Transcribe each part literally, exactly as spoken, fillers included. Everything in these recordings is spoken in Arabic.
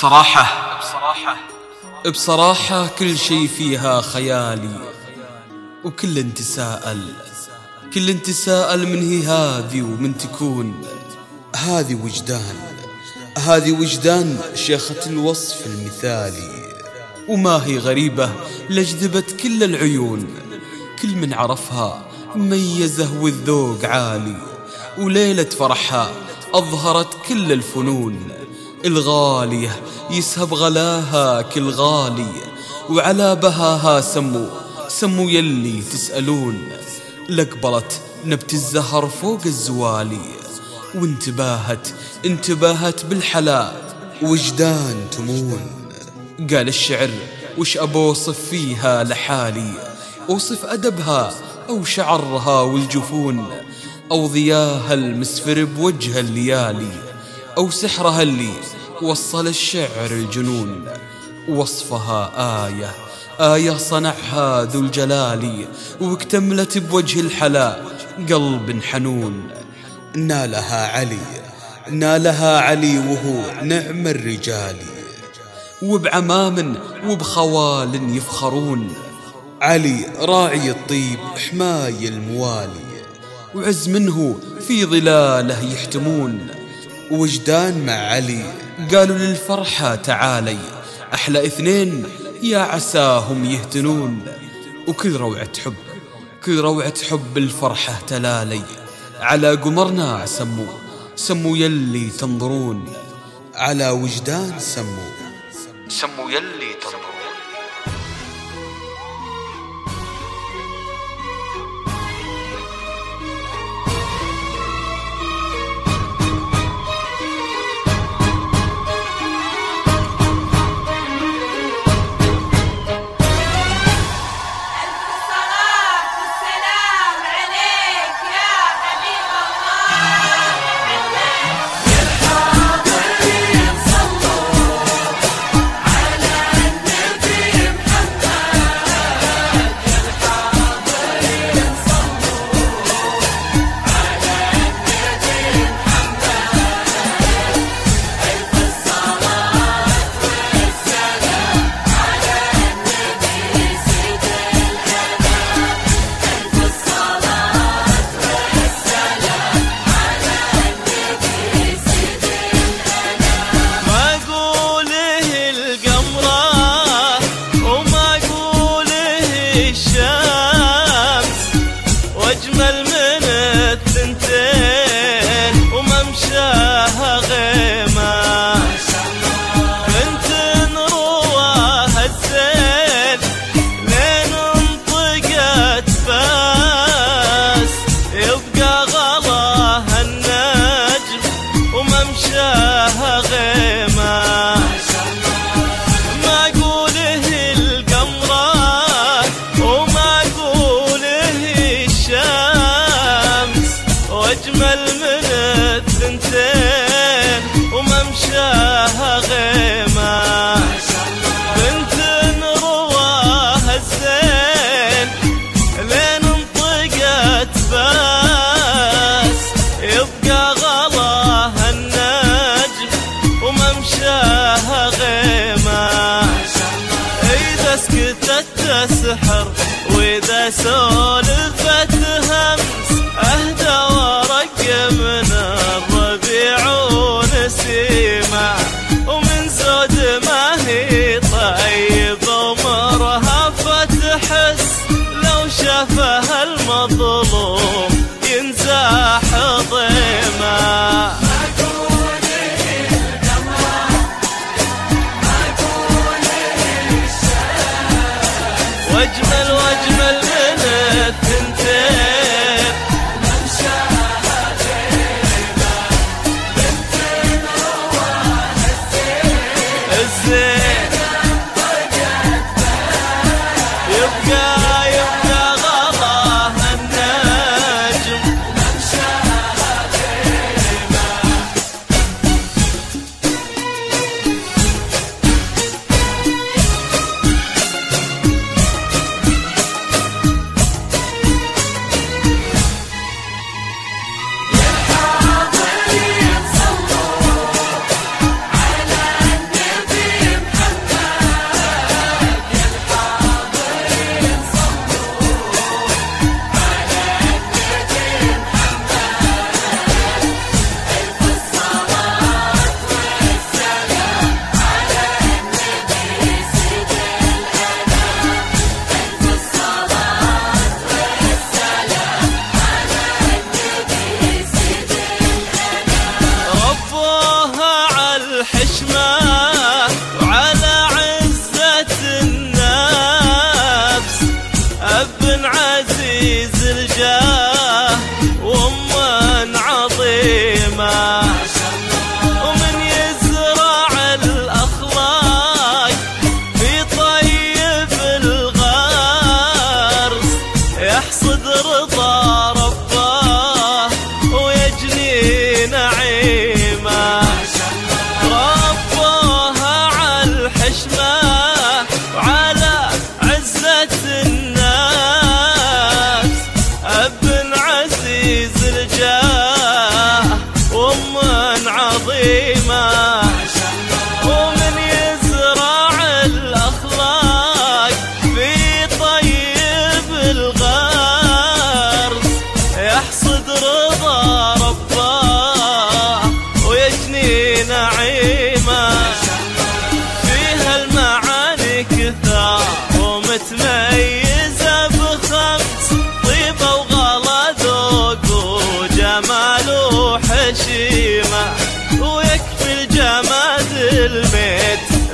بصراحة بصراحة كل شي فيها خيالي، وكل انت سائل كل انت سائل من هي هذه ومن تكون. هذه وجدان هذه وجدان شيخة الوصف المثالي، وما هي غريبة لجذبت كل العيون. كل من عرفها ميزه والذوق عالي، وليلة فرحها أظهرت كل الفنون. الغالية يسهب غلاها كل غالي، وعلى بهاها سمو سمو يلي تسألون. لقبلت نبت الزهر فوق الزوالي، وانتباهت انتباهت بالحلا وجدان تمون. قال الشعر وش أبوصف فيها لحالي؟ أوصف أدبها أو شعرها والجفون، أو ضياها المسفر بوجه الليالي، أو سحرها اللي وصل الشعر الجنون. وصفها آية آية صنعها ذو الجلال، واكتملت بوجه الحلا قلب حنون. نالها علي نالها علي وهو نعم الرجال، وبعمام وبخوال يفخرون. علي راعي الطيب حماي الموالي، وعز منه في ظلاله يحتمون. وجدان مع علي قالوا للفرحة تعالي، أحلى اثنين يا عساهم يهتنون. وكل روعة حب كل روعة حب الفرحة تلالي، على قمرنا سموا سموا يلي تنظرون. على وجدان سموا سموا يلي تنظرون. أجمل من الثنتين وممشاها غيمة، بنت نروها الزين لين انطقت فاس، يبقى غلاها النجم وممشاها غيمة. ما قوله القمرات وما قوله الشمس، واجمل من الثنتين وممشاها غيمة، بنت نرواها الزين لين انطقت فاس، يبقى غلاها النجم وممشاها غيمة. إذا سكتت تسحر وإذا سولفت همس، أهدى ورق من الربيع ونسيمة، ومن زود ما هي طيبة ومرهفة تحس، لو شافها المظلوم ينزاح ضيمة. واجمل واجمل من الثنتين ممشاها غيمة، بنت نروها الزين يبقى يبقى غلاها النجم ممشاها غيمة.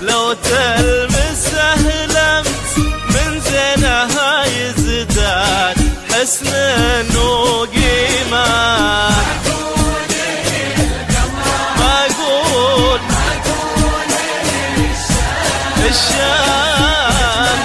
لو تلمسه لمس من زينها يزداد حسن وقيمة. ما أقول الشام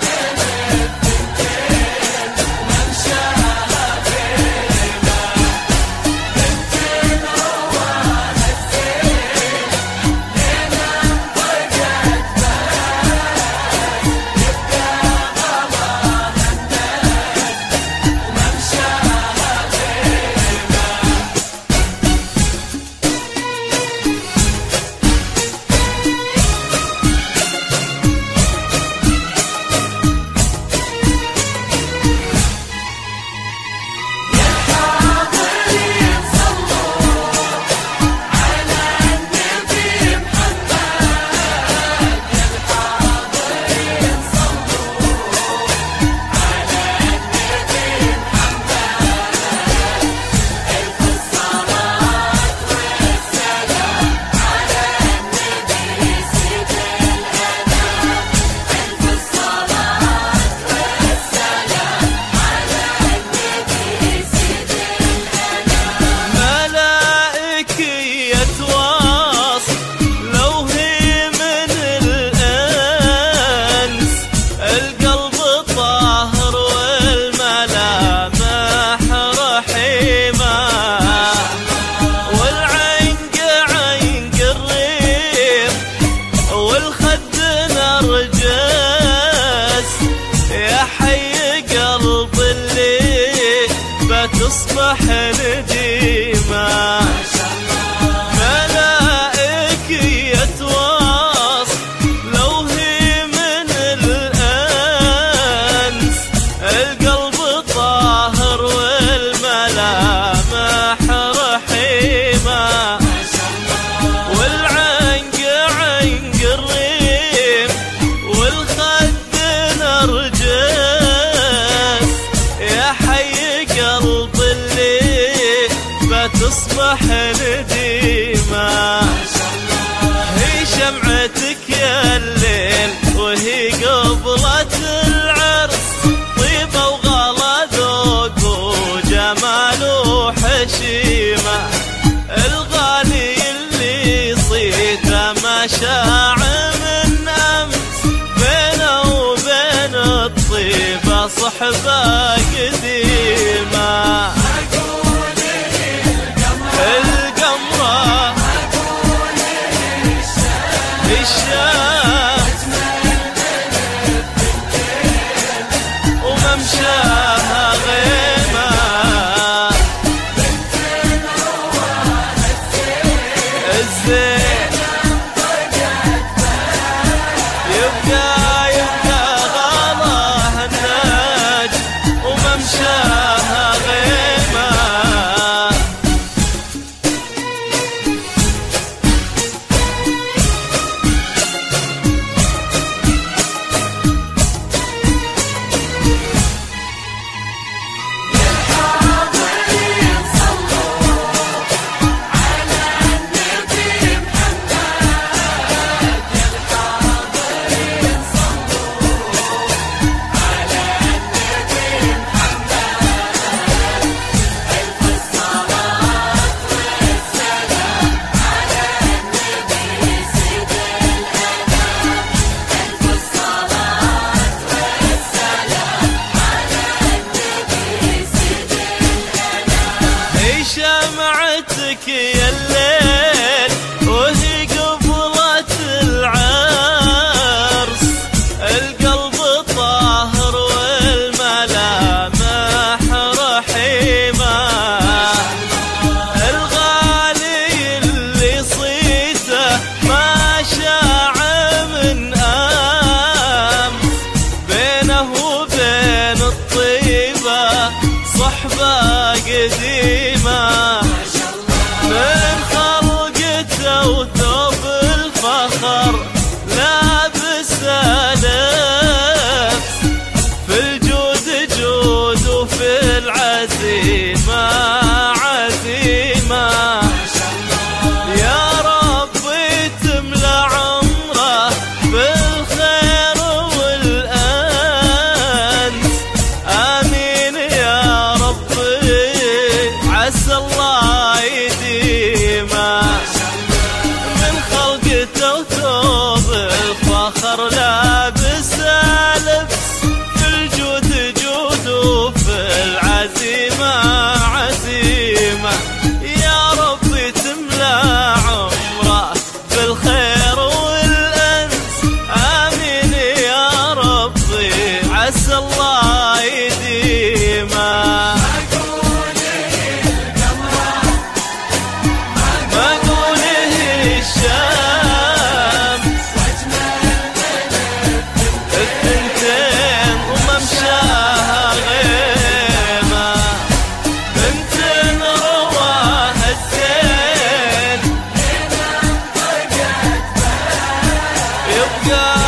تصبح نديمة. ملائكية وصف لو هي من الأنس، القلب طاهر والملامح رحيمة، والعنق عنق الريم والخد نرجس، يا حي قلب تصبح نديمة. هي شمعتك يا الليل وهي قبلة العرس، طيبة وغلا ذوق وجمال وحشيمة، الغالي اللي صيته ما شاع من أمس، بينه وبين الطيبة صحبة قديمة. القمرة الشام وممشاها غيمة، الزين يبقى يبقى غلاها الناج العصر لابس لبس، في الجود جود وفي العزيمة عزيمة. يا ربي تملى عمره بالخير والأنس، آمين يا ربي عسى الله يديمه. Yeah.